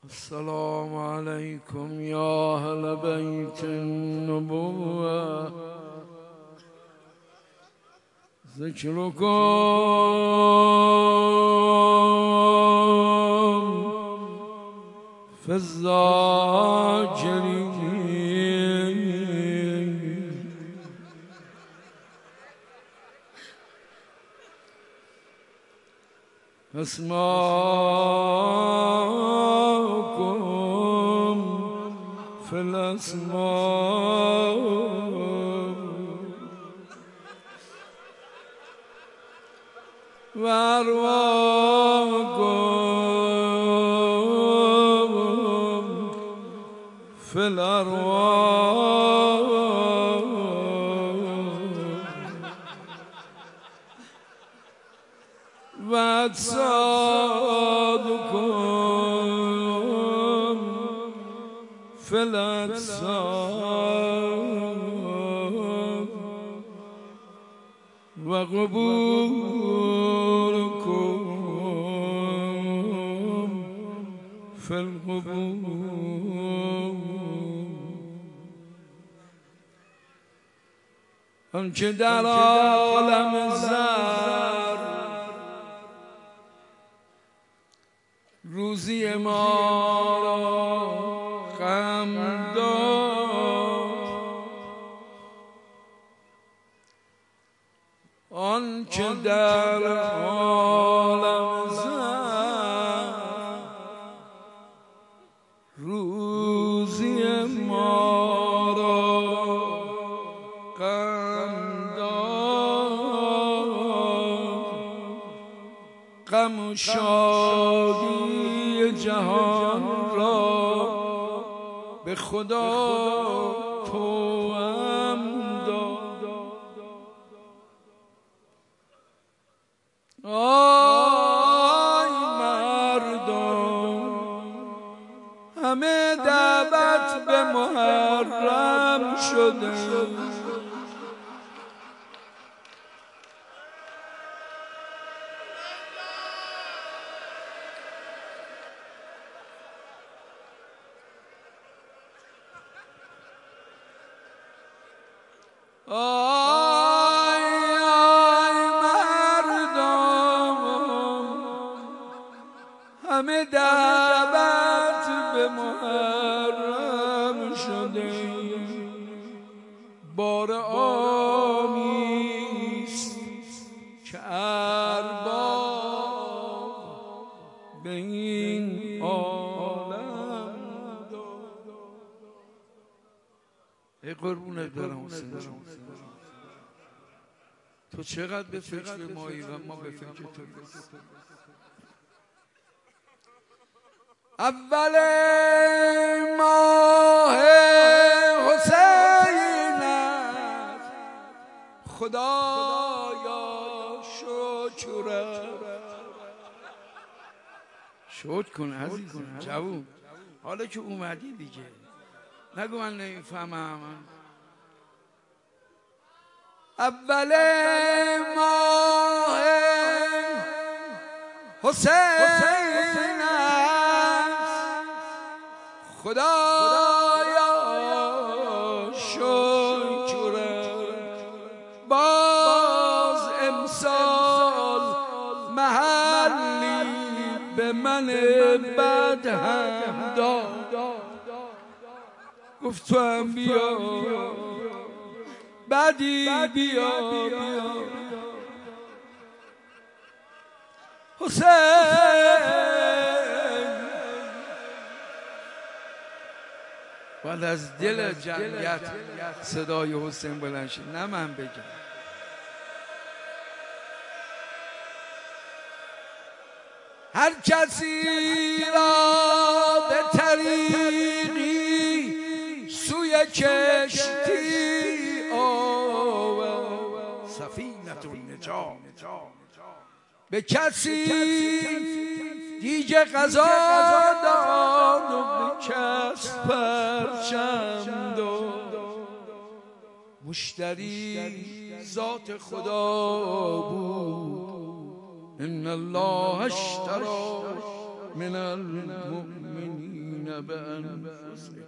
السلام عليكم يا أهل بيت النبوة ذكركم في الذاكرين اسماءكم في الأسماء وأرواحكم في الأرواح وأجسادكم في الأجساد وقبوركم في القبور آنچه در عالم زر روزی ما را غم داد آنچه در عالم زر روزی ما را غم داد غم و شادی جهان را به خدا توام داد آی مردم همه دعوت به محرم شده آی مردم همه دعوت به محرم شده بار آمیست که ارباب به این عالم ای قربونت برم حسین جان تو چقدر به فکر مایی و ما به فکر تو اول ماه حسین است خدایا شکر کن عزیزم جوون حالا که اومدی دیگه نگو من نمیفهمم اول ماه حسین است خدایا شکر باز امسال محلی به من بد هم داد گفت تو هم بیا بعدی بیا حسین بعد از دل جمعیت صدای حسین بلند شد نه من بگم هر کسی را به طریقی سوی کشتی آورد سفینة النجاة به کسی دیگه غذا داد و به کس پرچم داد مشتری ذات خدا بود ان الله اشتری من المؤمنین بأنفسهم.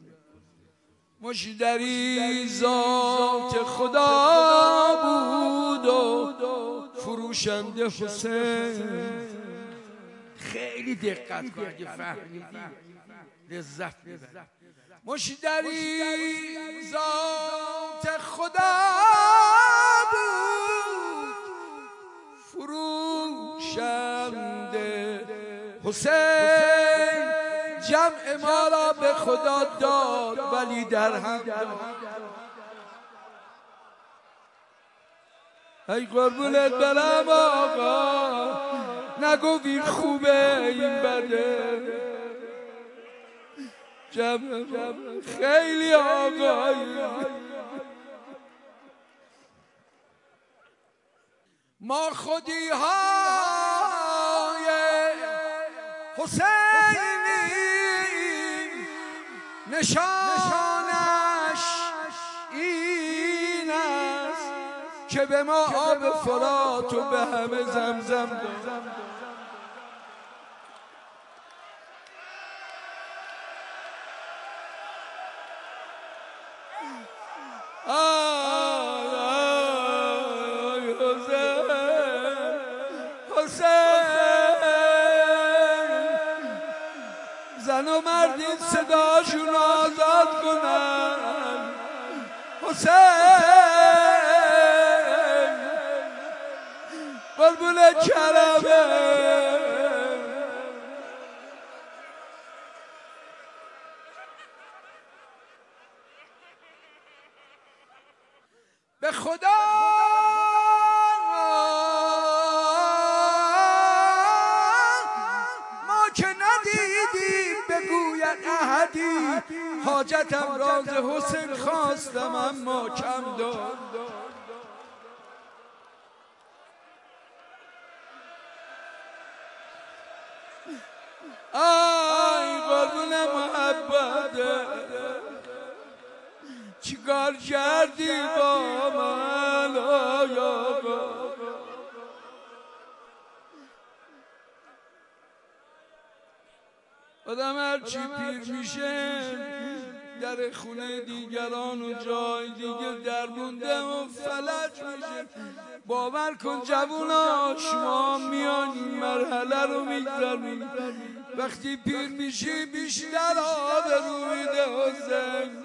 مشتری ذات خدا بود و فروشنده حسین. خیلی دقت کن اگه فهمیدی لذت ببر. مشتری ذات خدا بود فروشنده حسین. جمع ما را به خدا داد ولی در هم داد. ای قربونت برم آقا، نگو این خوبه این بده. جمع خیلی آقایی. ما خودی های حسینی، نشانش این است که به ما آب فرات و به همه زمزم داد. زن و مرد این صداشون آزاد کنن. حسین بلبل کرمه. به خدا ما که ندیدیم بگوید احدی، حاجتم راز حسین خواستم اما کم داد. آی قربون محبت، چیکار کردی با من آقا؟ آدم هرچی پیر میشه در خونه دیگران و جای دیگه در مونده و فلج میشه. باور کن جوونا شما میان این مرحله رو میگذارید، وقتی پیر میشی بیشتر آبرو میده حسین.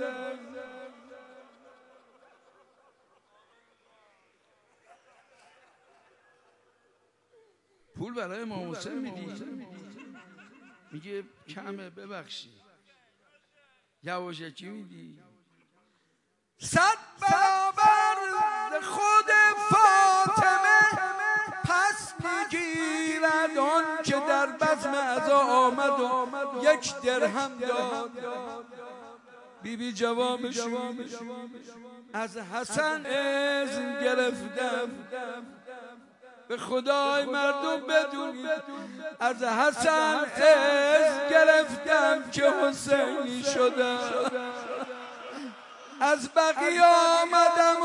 پول برای امام حسین میدی؟ میگه کمه ببخشی. یواشکی میدی؟ 100 برابر خود فاطمه پس میگیرد آن که در بزم عزا آمد و 1 درهم داد. بیبی جوابش از حسن اذن گرفتم. به خدای مردم بدونید از حسن اذن گرفتم که حسینی شدم. از بقیه آمدم و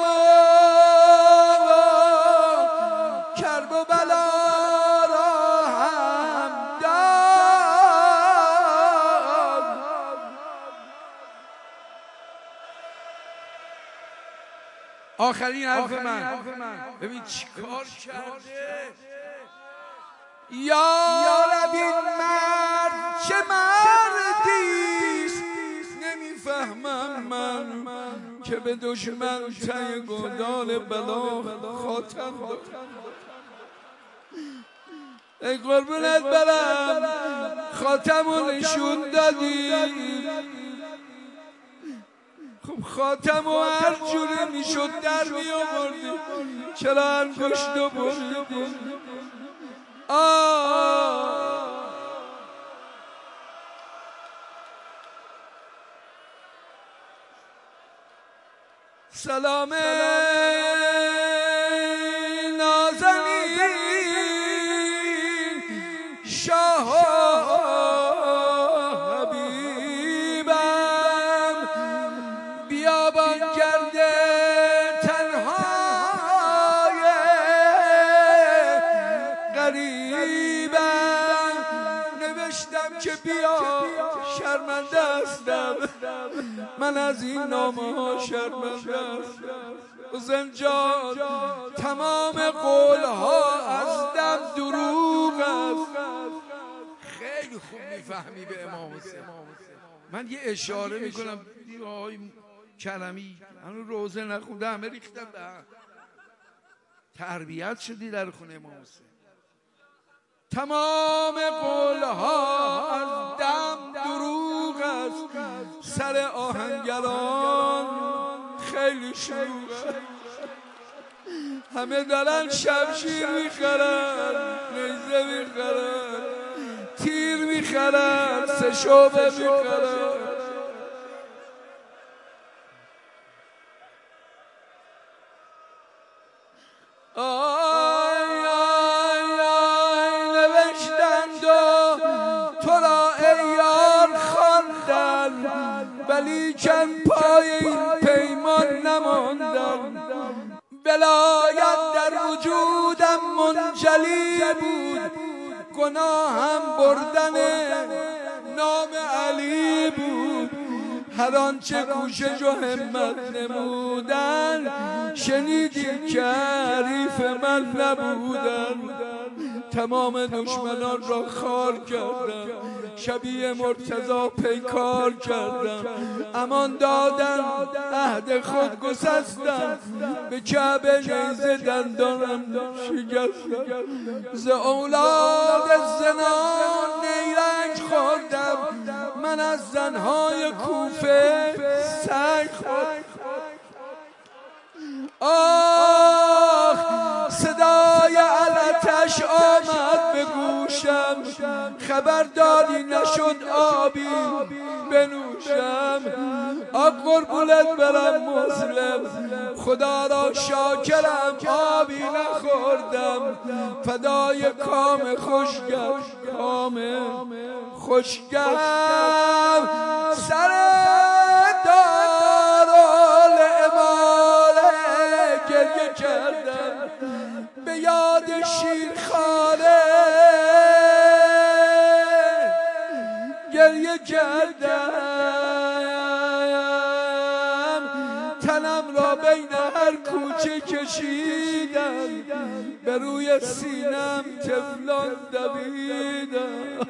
کرب و بلا را هم داد. آخرین حرف من ببین چی کار کرده. یا رب این مرد چه مردیست، نمیفهمم من که به دشمن ته گودال بلا خاتم داد. ای قربونت برم خاتمو نشون دادی. خب خاتمو هر جوری میشد در می آوردی، چرا انگشتو بریدی؟ سلام نازنین شاه حبیبم، بیابان کرده تنهای غریبم. بیا شرمنده هستم، من از این نامه ها شرمنده هستم. حسین جان تمام قول ها از دم دروغ است. خیلی خوب میفهمی به امام حسین. من یه اشاره میکنم آقای کرمی هنوز روزه نخونده همه ریختن به هم. تربیت شدی در خونه امام حسین. تمام قولها از دم دروغ است، سر آهنگران خیلی شلوغ است. همه دارن شمشیر میخرن، نیزه میخرن، تیر میخرن، سه شعبه میخرن. آی آی آی نوشتند و تو را ای یار خواندن، ولیکن پای این پیمان نماندن. ولایت در وجودم منجلی بود، گناهم بردن نام علی بود. هر آنچه کوشش و همت نمودن، شنیدی که حریف من نبودن. تمام دشمنان را خار کردم، شبیه مرتضی پیکار کردم. امان دادن عهد خود گسستم، به کعبه نیزه دندانم شکستم. ز اولاد زنان نیرنج خوردم، من از زنهای کوفه سنگ خوردم. آخ صدای علتش آمد به گوشم، خبرداری نشد آبی بنوشم. آق قربونت برم مسلم، خدا را شاکرم آبی نخوردم. فدای کام خوشگم، کام خوشگم، سر دارالاماره گریه کردم. به یاد شیرخواره گریه کردم. تنم را بین هر کوچه کشیدم، به روی سینم تفلان دویدم.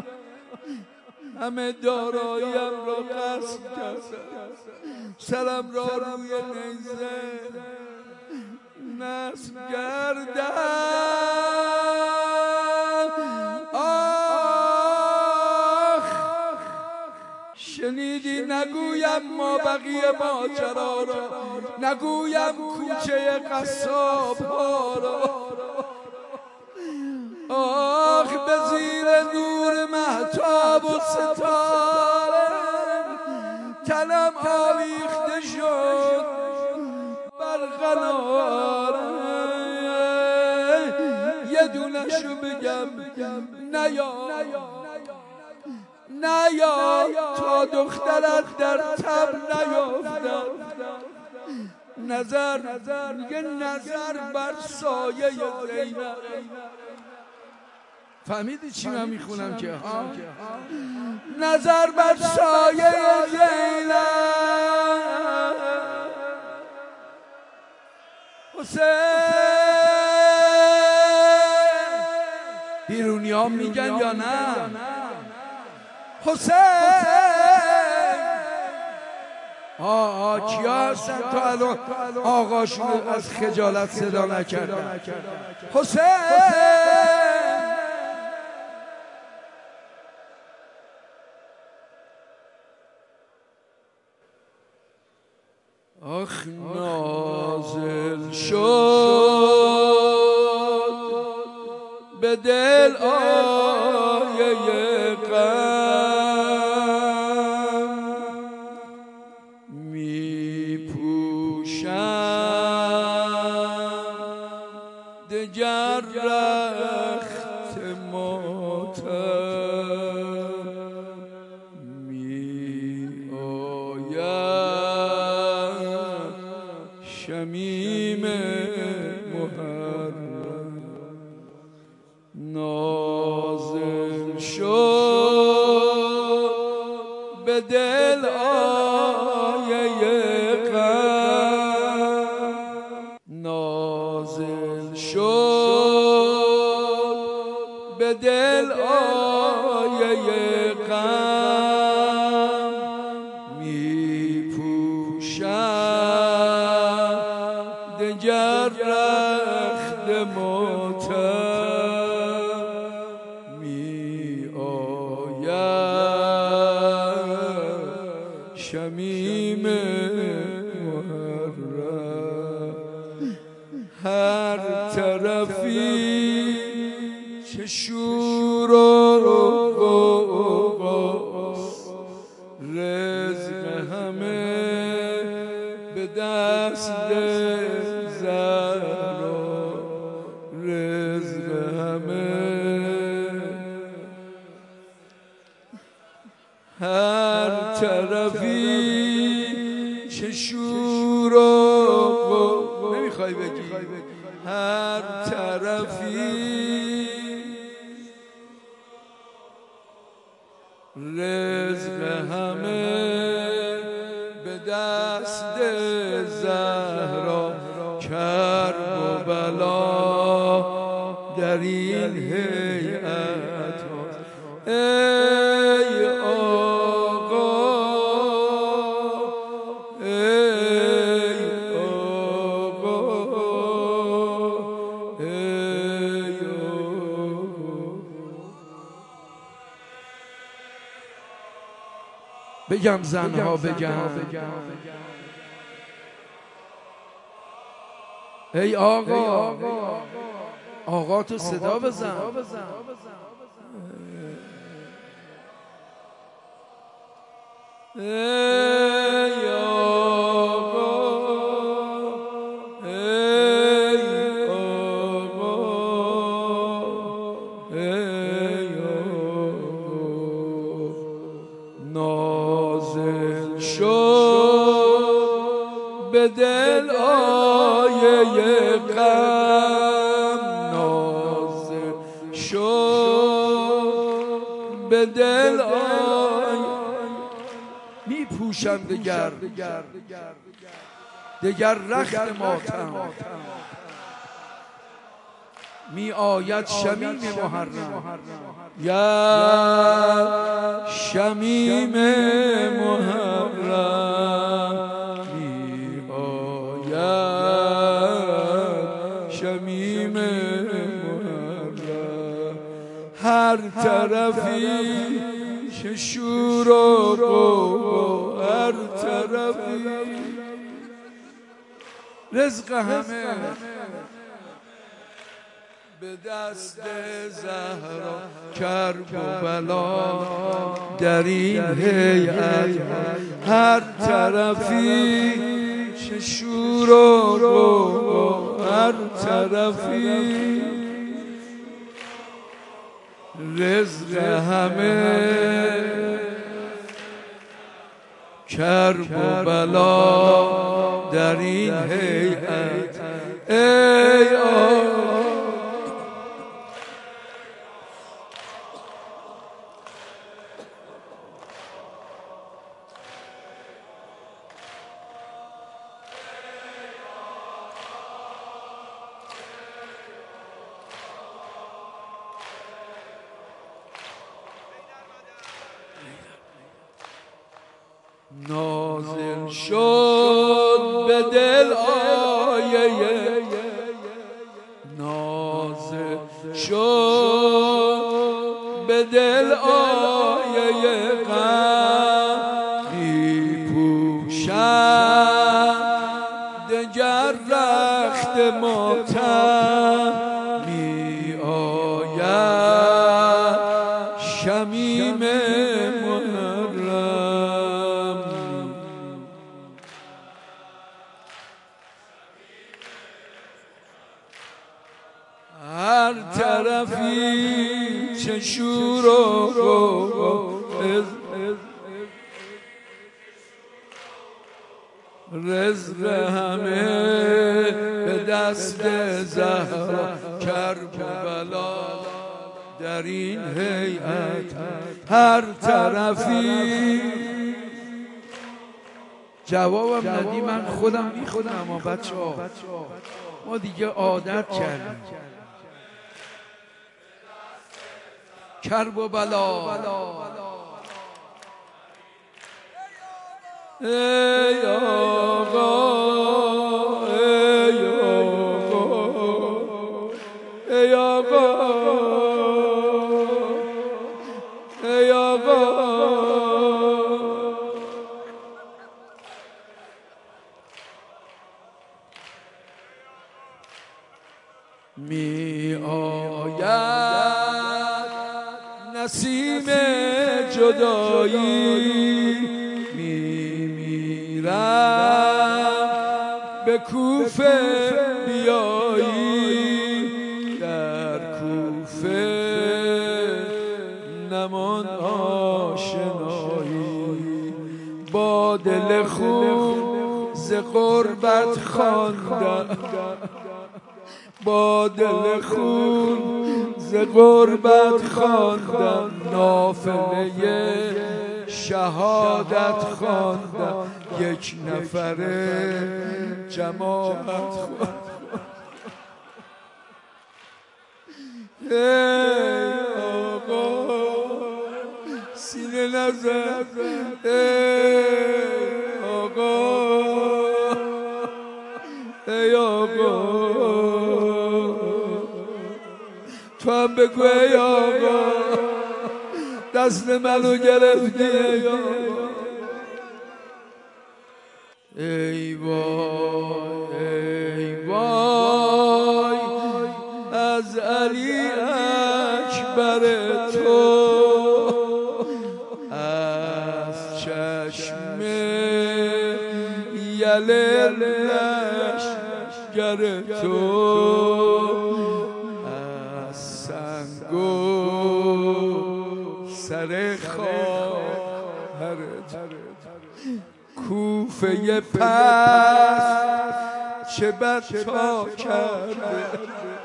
همه داراییم را غصب کردم، سرم را روی نیزه نصب کردم. آخ شنیدی نگویم ما بقیه ماجرا را، نگویم کوچه قصاب ها را. آخ به زیر نور مهتاب و ستاره، تنم آویخته شد بر قناره. یه دونشو بگم نیا تا دخترت در تب نیافتم. نظر میگه نظر بر سایه زینب. فهمیدی چی من میخونم که ها؟ نظر بر سایه زینب. حسین بیرونی ها میگن یا نه؟ حسین کیا هستن تا الان آقاشون از خجالت صدا نکردن؟ حسین آخ نازل شد به دل آیه غم، می پوشم دگر رخت ماتم. می آید شمیم محرم، نازل شد سایه غم می پوشم دگر رخت ماتم می آید شمیم محرم هر طرفی چه شور و غوغاست رزق همه به دست زهرا رزق همه هر طرفی چه شور و غوغاست نمیخوای بگی هر طرفی رزق همه به دست زهرا کرب و بلا در این هیئت ای آقا ای آقا ای آقا بگم زنها بگم ای آقا آقا تو صدا بزن ای آقا ای آقا ای آقا نازل شد به دل آیه غم نازل شد به دل آیه می پوشم دگر رخت ماتم می آید شمیم محرم یا شمیم محرم می آید شمیم محرم هر طرفی چه شور و غوغا هر طرفی رزق همه به دست زهرا کرب و بلا در این هیئت هر طرفی چه شور و غوغا هر طرفی رزق همه کرب و بلا در این هیئت ای آقا نازل شد به دل آیه نازل شد به دل آیه غم می پوشم دگر رخت ماتم می آید شمیم هر طرفی چه شور و غوغا رزق همه به دست زهرا کرب و بلا در این هیئت هر طرفی جوابم ندی من خودم میخونم اما بچه ها ما دیگه عادت کردیم کرب و بلا. ای آقا ای آقا ای آقا ای آقا می آید نسیم جدایی، می میرم به کوفه بیایی، در کوفه نمان آشنایی، با دل خون ز غربت خواندم، با دل خون ز غربت خواندم، نافله شهادت خواندم، یک نفره جماعت خواندم. ای آقا سینه نزن، ای آقا ای آقا تو هم بگو ای آقا دست منو گرفتی ای آقا. ای وای ای وای از علی اکبر تو، از چشم یل لشگر تو، از سنگ و سر خواهر کوفه پس چه بتا کرده.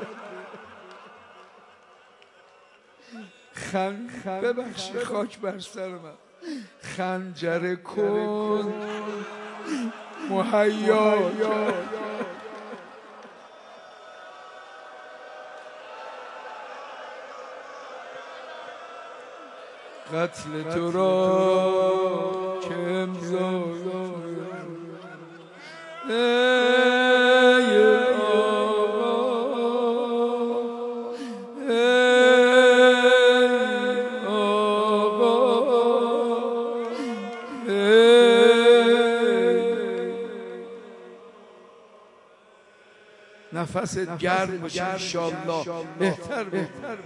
ببخشی خاک بر سر من، خنجر کن مهیا کرد. قتل تو را که امضا ای آقا ای آقا نفست گرم باشه انشالله بهتر بهتر.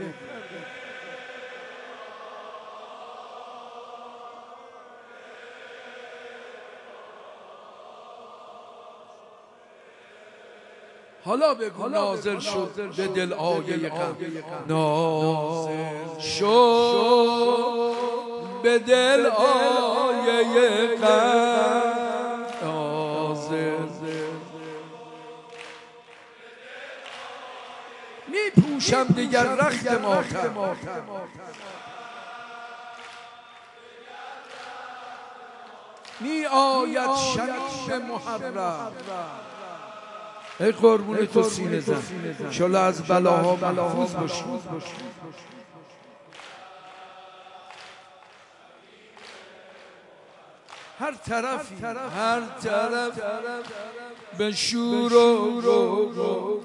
حالا بگو نازل شد به دل آیه غم، نازل شد به دل آیه غم، نازل می پوشم دیگر رخت ماتم، می آید شمیم محرم. ای قربون تو سینه زن انشالله از بلاها محفوظ باشی. هر طرف به شور و گو،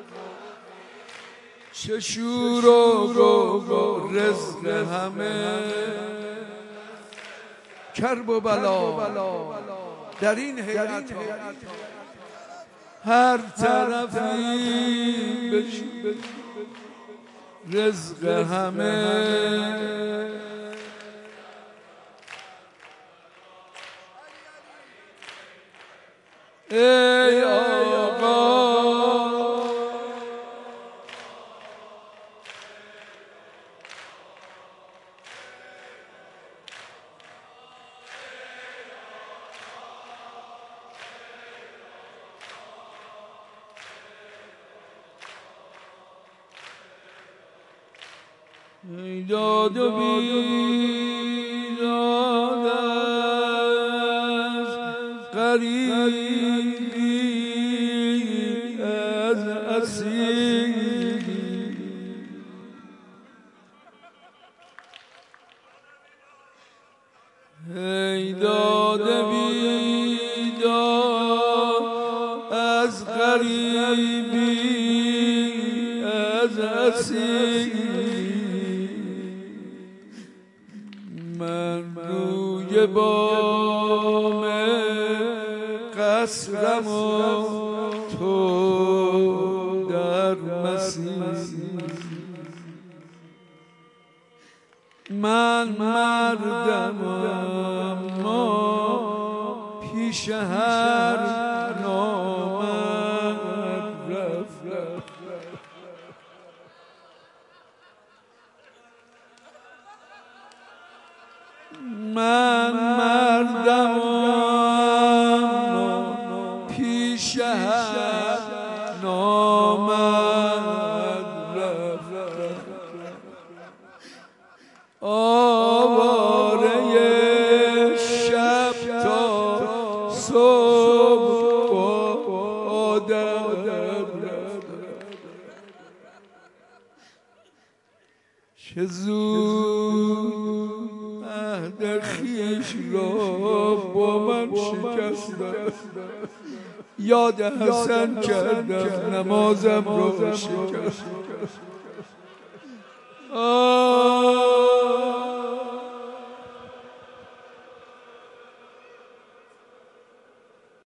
چه شور و گو، رزق همه کرب و بلا در این حیات هر طرفی به رزق همه. ای آقا داد و بیداد از غریبی از اسیری، ای داده بیداد از غریبی از اسیری، من روی بام قصرم و تو در مسیر. من مردم اما پیش هر نامرد رفتم. من مردم اما پیش هر نامرد رفتم. آواره شب تا صبح آدم چه زود عهد خویش را با من شکستم، یاد حسن کردم نمازم را شکستم.